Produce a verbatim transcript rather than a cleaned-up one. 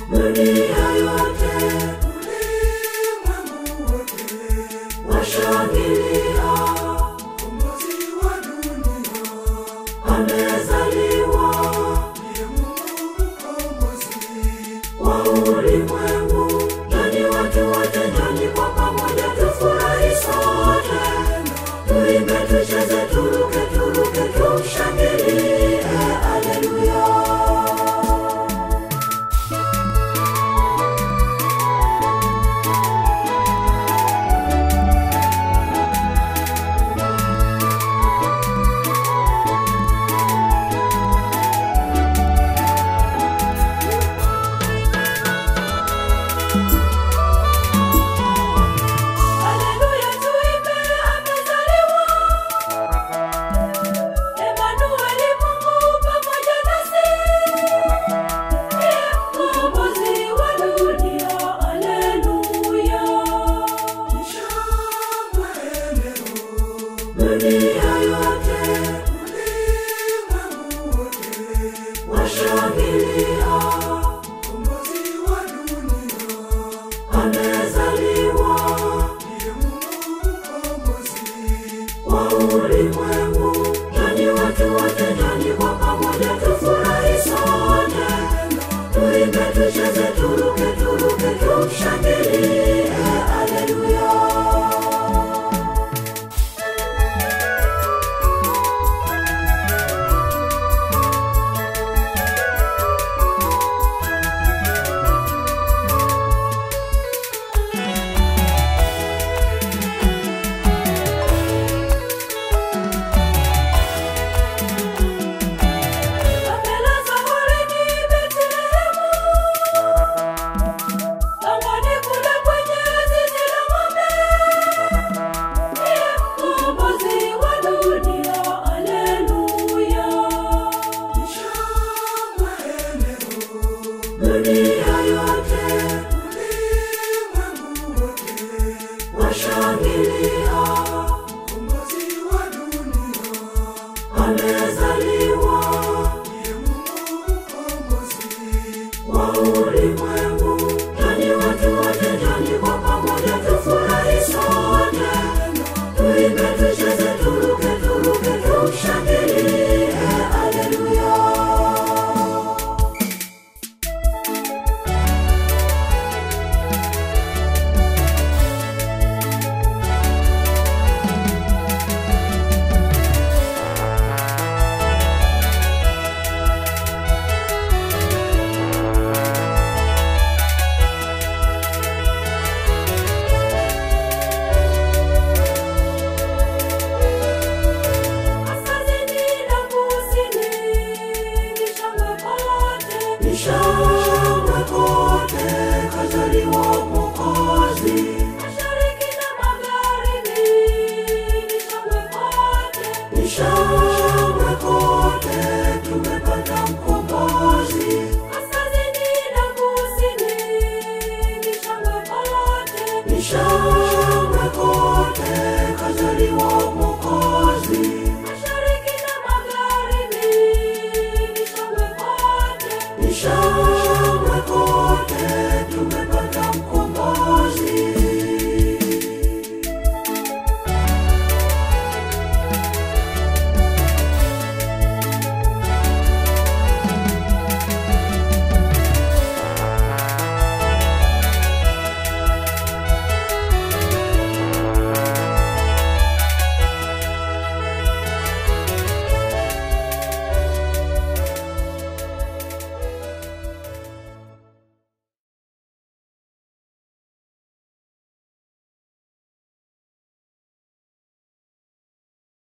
dunia yote, ulimwengu wote, washangilia, mkombozi wa dunia amezaliwa, ndiye Mungu mkombozi wa ulimwengu. Njoni watu wote, njoni kwa pamoja tufurahi sote, tuimbe, tucheze, turuke, turuke, tumshangilie, haleluya. Dunia yote, ulimwengu wote, washangilia, mkombozi wa dunia amezaliwa, ndiye Mungu mkombozi wa ulimwengu. Njoni watu wote, njoni kwa pamoja tufurahi sote, tuimbe, tucheze, turuke, turuke, tumshangilie, haleluya. Dunia yote, ulimwengu wote, washangilia, mkombozi wa dunia amezaliwa, ndiye Mungu mkombozi wa ulimwengu. Njoni watu wote, njoni kwa pamoja tufurahi sote, tuimbe, tucheze, turuke, turuke, tumshangilie, haleluya. Shangwe kote, kazaliwa